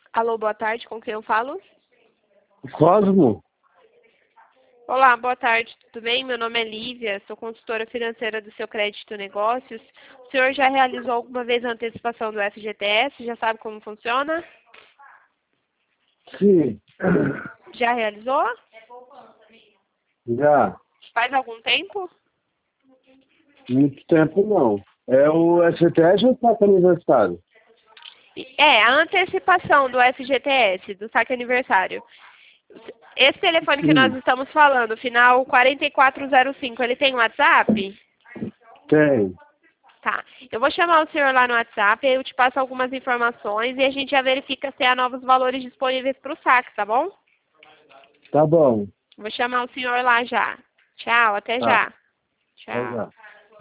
Alô, boa tarde, com quem eu falo? Cosmo? Olá, boa tarde, tudo bem? Meu nome é Lívia, sou consultora financeira do seu Crédito Negócios. O senhor já realizou alguma vez a antecipação do FGTS? Já sabe como funciona? Sim. Já realizou? Já. Faz algum tempo? Muito tempo não. É o STS ou o Saque Aniversário? É, a antecipação do FGTS, do saque aniversário. Esse telefone que nós Sim. estamos falando, final 4405, ele tem WhatsApp? Tem. Tá. Eu vou chamar o senhor lá no WhatsApp, aí eu te passo algumas informações e a gente já verifica se há novos valores disponíveis para o saque, tá bom? Tá bom. Vou chamar o senhor lá já. Tchau, até Tá. já. Até Tchau. já.